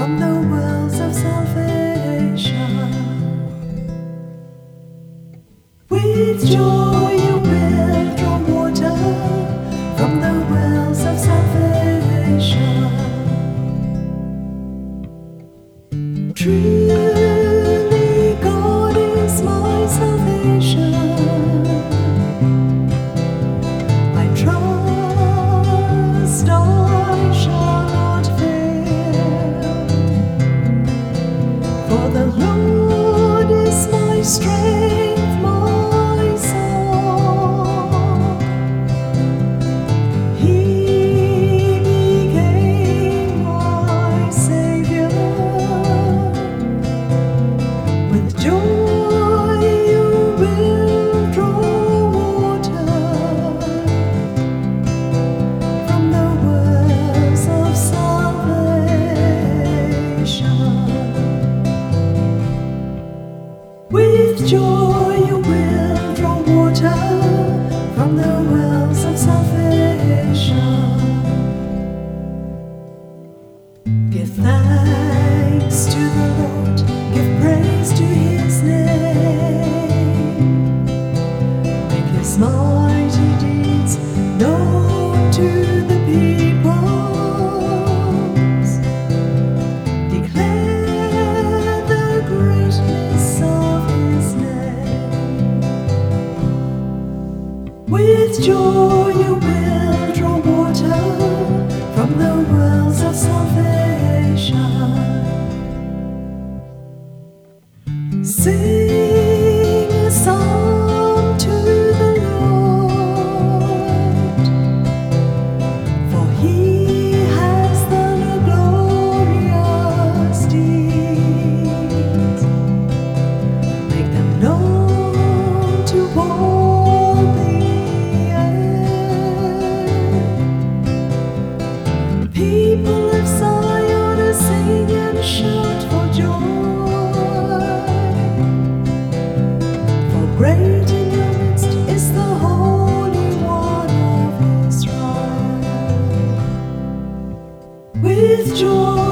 from the wells of salvation. With joy you will draw water from the wells of salvation. Truly God is my salvation. I trust I shall not fail, for the Lord is my strength, my song. He became my Savior. With joy you will draw water from the wells of salvation. With joy you will draw water from the wells of salvation. Give thanks to the Lord, give praise to His name. Make His mighty deeds known to the peoples. Declare the greatness of His name. With joy you will draw water from the wells of salvation. Sing a song to the Lord, for He has done a glorious deed. Make them known to all the earth. People of Zion, sing and shout for joy. Great in your midst is the Holy One of Israel. With joy